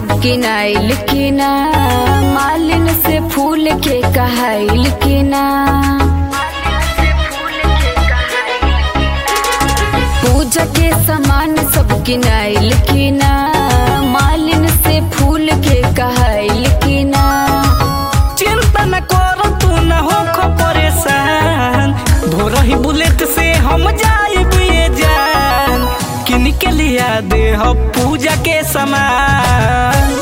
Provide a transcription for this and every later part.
सब किनाइल किना, मालिन से फूल के कहाइल किना। पूजा के सामान सब किनाइल किना, मालिन से फूल के कहाइल किना। चिंता न करो तू न हो परेशान, भोरही बुलेट से हम जाइब ये जान। किन के लिया दे हो पूजा के सामान।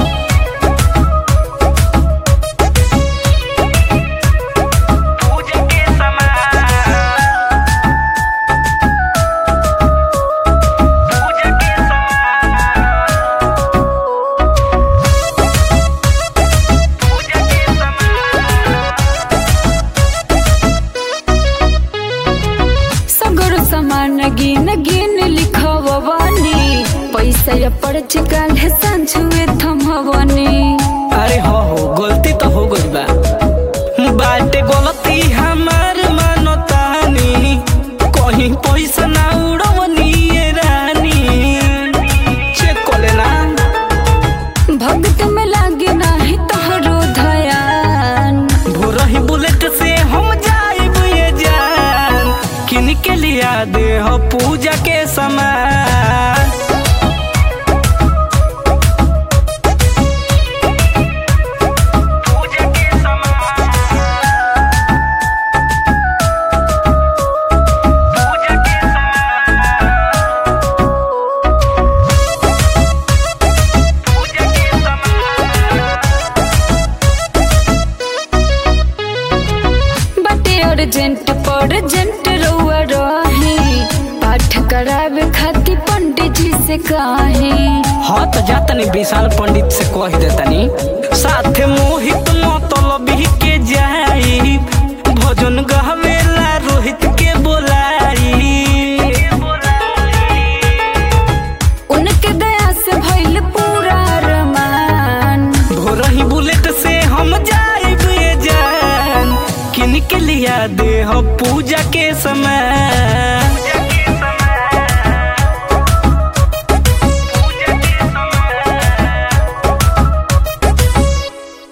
सामान गिन गिन लिखवानी, पैसा या पर्च काल है संझुए थमवानी। अरे हो गलती तो हो गई बा, बाटे गलती हमार मानो तानी। कहीं पैसा ना उड़वनी ये रानी, चेक कर लेना। भक्त में लागे नाही तोहरो ध्यान, भोरही बुलेट से हम जाइब ये जान। किन के लिया दे हो पूजा के सामान। अर्जेंट परजेंट रउआ रही, पाठ करावे खातिर पंडित जी से कही। हाँ तो जातनी विशाल पंडित से कह देतनी, साथे मोहित मतलबी के जाई। भजन गहवेला रोहित के बोलाई। उनके दया से भइल पूरा अरमान, भोरही बुलेट से हम जाइब ये जान। किन के लिया दे हो पूजा के समय।